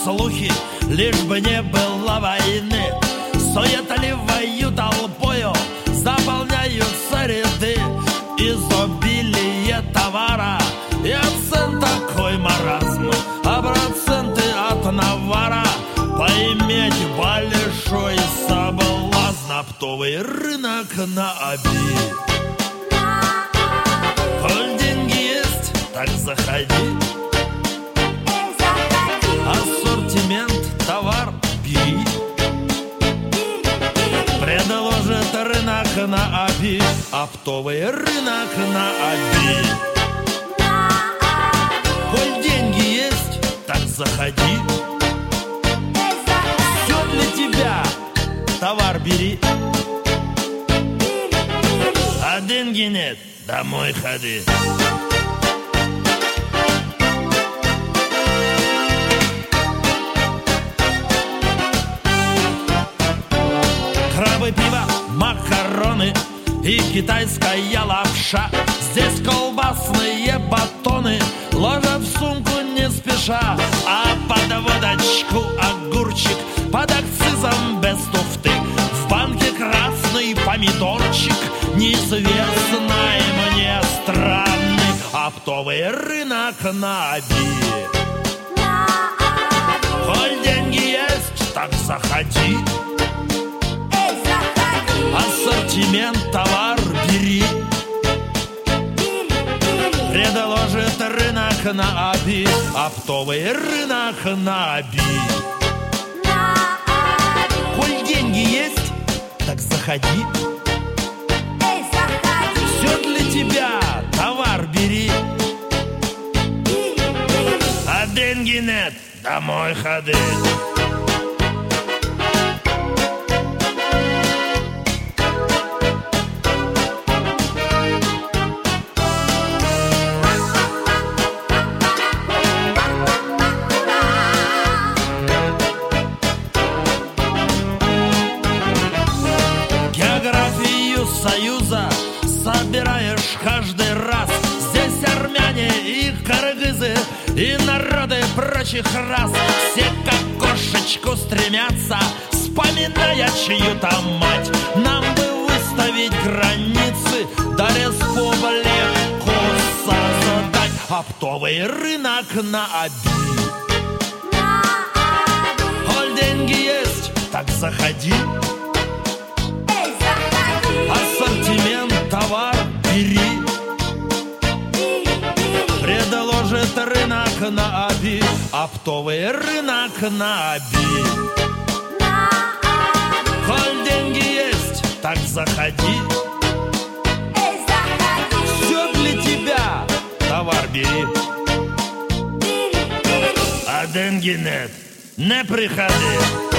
слухи, лишь бы не было войны. Суетливою толпою заполняются ряды. Изобилие товара и цен такой маразм, а проценты от навара поиметь большой соблазн. Оптовый рынок на обид. Коль деньги есть, так заходи. Ассортимент, товар бери. Предложит рынок на обид. Оптовый рынок на обид. Коль деньги есть, так заходи. Все для тебя, товар бери. А деньги нет, домой ходи. Крабы, пиво, макароны и китайская лапша. Здесь колбасные батоны ложат в сумку не спеша. А под водочку огурчик, под акцизом без туфты. В банке красный помидорчик неизвестной мне страны. Оптовый рынок на обид. Коль деньги есть, так заходи. Ассортимент, товар бери. Предложит рынок на обид. Оптовый рынок на обид. Коль деньги есть, так заходи. Все для тебя, товар бери. А деньги нет, домой ходи. Союза собираешь каждый раз. Здесь армяне и кыргызы, и народы прочих рас. Все как кошечку стремятся, вспоминая чью-то мать. Нам бы выставить границы, да республику создать. Оптовый рынок на обид. Коль деньги есть, так заходи. Ассортимент, товар бери. Предложит рынок на обид. Оптовый рынок на обид. Коль деньги есть, так заходи. Все для тебя, товар бери. А деньги нет, не приходи.